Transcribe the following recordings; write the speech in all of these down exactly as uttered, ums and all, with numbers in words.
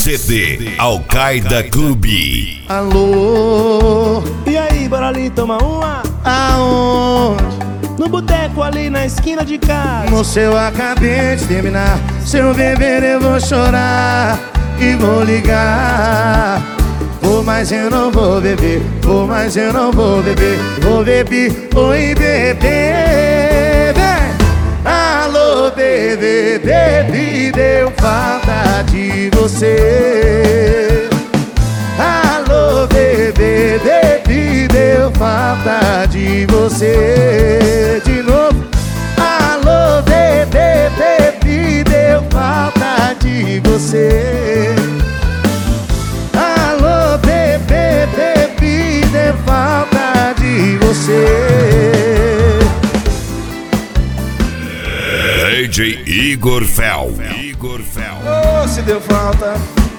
C D Al-Qaeda Clube. Alô, E aí, bora ali tomar uma? aonde? No boteco ali na esquina de casa. No seu acabei de terminar. Se eu beber eu vou chorar e vou ligar. Vou, mas eu não vou beber. Vou, mas eu não vou beber. Vou beber, oi bebê. Vem! Alô bebê, bebê, deu falta de você. Alô bebê, bebê, deu falta de você. De novo. Alô bebê, bebê, deu falta de você. Alô bebê, bebê, deu falta de você. D J Igor Fel. Igor Fel. Oh, se deu falta.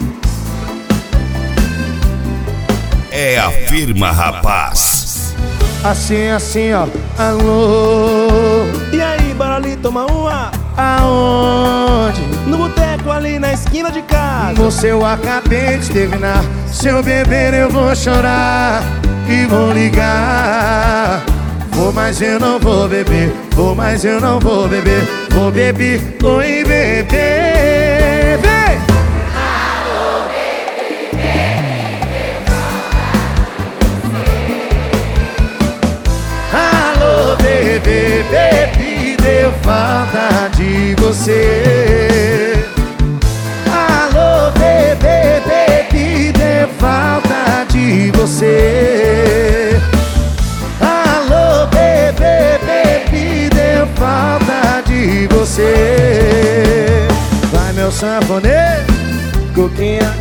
É a firma, rapaz. Assim, assim, ó. Alô, E aí, bora ali tomar uma? aonde? No boteco ali na esquina de casa. Você eu acabei de terminar. Se eu beber eu vou chorar e vou ligar. Vou, mas eu não vou beber. Vou, mas eu não vou beber. Vou beber, oi bebê. Vem! Alô bebê, bebê, deu falta de você. Alô bebê, bebê, deu falta de você. Alô bebê, bebê, deu falta de você. Vai meu sanfoneiro, coquinha.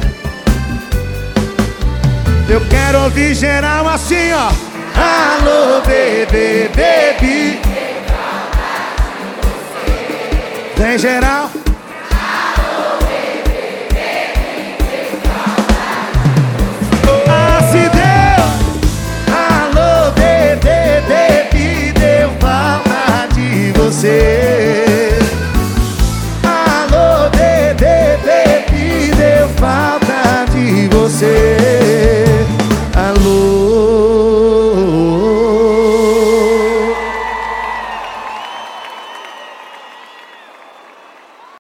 Eu quero ouvir geral assim, ó. Alô bebê, bebê. Tem geral?